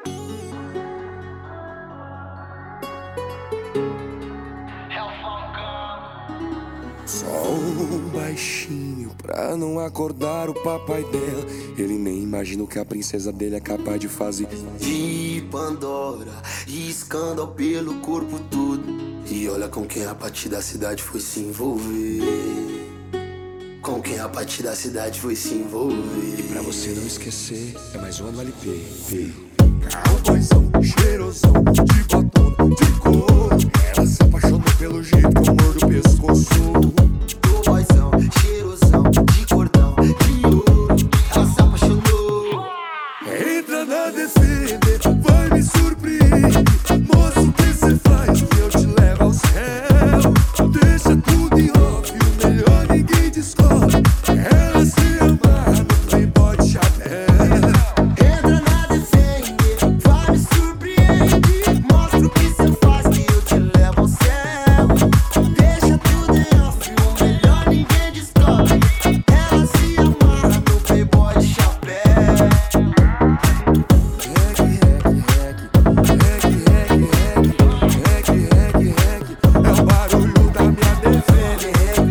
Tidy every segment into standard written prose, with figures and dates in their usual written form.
Só um baixinho pra não acordar o papai dela. Ele nem imagina o que a princesa dele é capaz de fazer. De Pandora e escândalo pelo corpo todo. E olha com quem a partir da cidade foi se envolver. Com quem a partir da cidade foi se envolver. E pra você não esquecer, é mais um no LP. Cowboyzão, cheirosão, de batom, de couro. Ela se apaixonou pelo jeito que eu mordo o pescoço. Cowboyzão, cheirosão, de cordão, de ouro. Ela se apaixonou. Entra na defender, vai me surpreender. Moço, o que cê faz que eu te levo ao céu? Deixa tudo em off, o melhor ninguém descobre. Ela se amarra no playboy de chapéu. Entra na defender, vai me surpreender. Mostra o que cê faz que eu te levo ao céu. Deixa tudo em off, o melhor ninguém descobre. Ela se amarra no playboy de chapéu. É o barulho da minha defesa.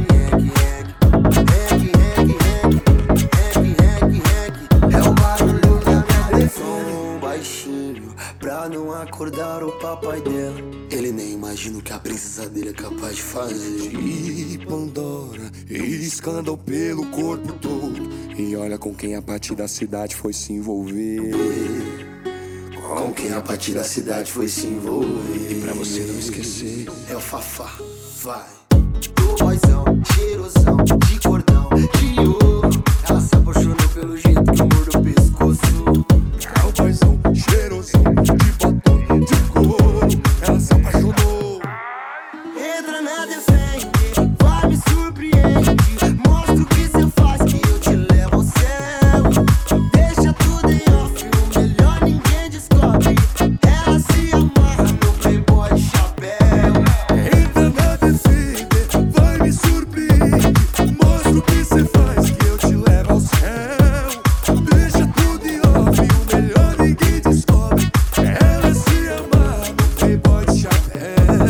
É o barulho da minha defesa. Som baixinho pra não acordar o papai dela. Ele nem imagina o que a princesa dele é capaz de fazer. De Pandora e escândalo pelo corpo todo. E olha com quem a partir da cidade foi se envolver. Com quem a partir da cidade foi se envolver. E pra você não esquecer, é o Fafá, vai. Cowboyzão, cheirosão, de cordão, de ouro. Ela se apaixonou pelo jeito que eu mordo o pescoço. Cowboyzão, cheirosão, de batom, de couro. Ela se apaixonou. Entra na defende, vai me surpreender. Mostra o que cê faz que eu te levo ao céu. Deixa tudo em off, o melhor ninguém descobre. Ela se amarra no playboy de chapéu. Entra na defender, vai me surpreender. Mostra o que cê faz que eu te levo ao céu. Deixa tudo em off, o melhor ninguém descobre. Ela se amarra no playboy de chapéu.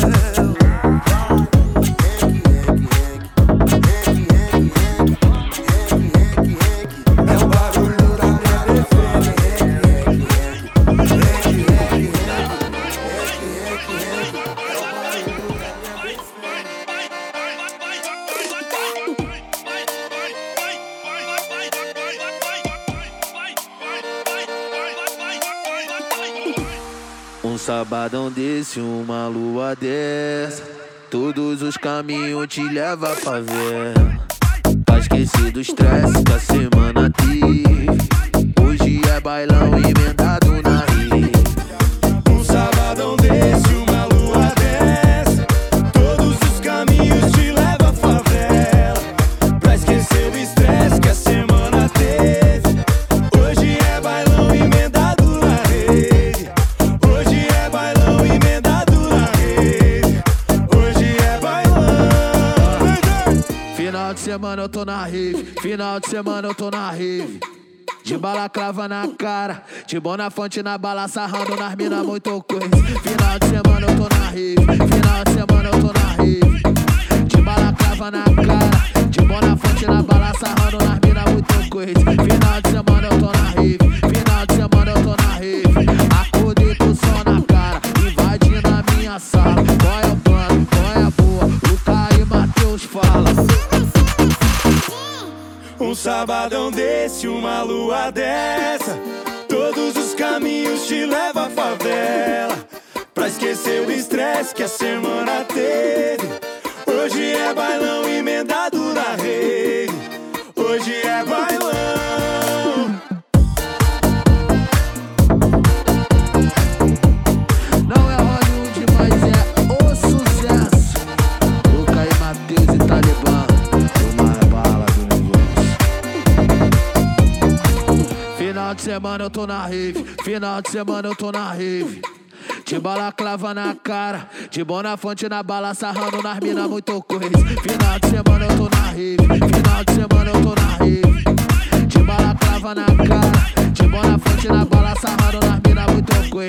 É o barulho da minha defesa. Um sabadão desse, uma lua dessa, todos os caminhos te levam à favela. Pra esquecer do estresse que a semana teve. Hoje é bailão emendado na rede. Um sabadão desse, uma lua dessa, todos os caminhos te levam à favela. Pra esquecer do estresse que a semana teve. Hoje é bailão emendado na rede. Hoje é bailão emendado na rede. Hoje é bailão. Final de semana eu tô na rave, final de semana eu tô na rave. De balaclava na cara, de Bonafante na bala, sarrando nas mina muito coisa. Final de semana eu tô na rave, final de semana eu tô na rave. De balaclava na cara, de Bonafante na bala, sarrando nas mina muito coisa. Final de semana eu tô na rave, final de semana eu tô na rave. Acordei com o sol na cara, invadindo a minha sala. Qual é o plano, qual é a boa? Luca e Matheus fala. Um sabadão desse, uma lua dessa, todos os caminhos te levam à favela. Pra esquecer o estresse que a semana teve. Hoje é bailão emendado na rede. Hoje é bailão. Não é Hollywood, mas é o sucesso. Luca e Matheus e Talibã, uma bala do negócio. Final de semana eu tô na rave, final de semana eu tô na rave. De balaclava na cara, de Bonafante na bala, sarrando nas mina muito coisa. Final de semana eu tô na rave, final de semana eu tô na rave. De balaclava na cara, de Bonafante na bala, sarrando nas mina muito coisa.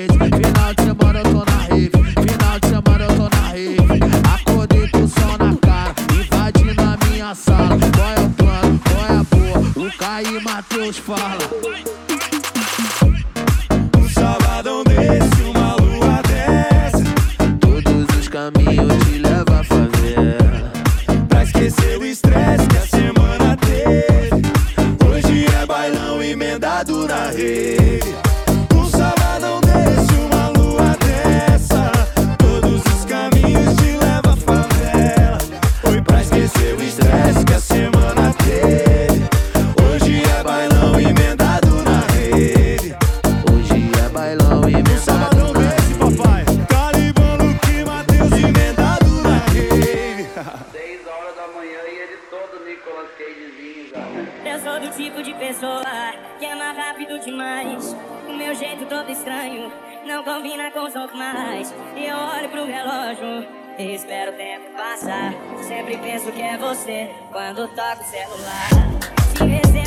na rave. Um sabadão desse, uma lua dessa, todos os caminhos te levam à favela. Foi pra esquecer o estresse que a semana teve. Hoje é bailão emendado na rave. Hoje é bailão emendado. Um sabadão desse, papai, Talibã, Luke, Matheus emendado na rave. 6 horas da manhã e ele todo Nicolas Cagezinho já. Eu sou do tipo de pessoa que ama rápido demais. O meu jeito todo estranho não combina com os normais. E eu olho pro relógio e espero o tempo passar. Sempre penso que é você quando toco o celular. Se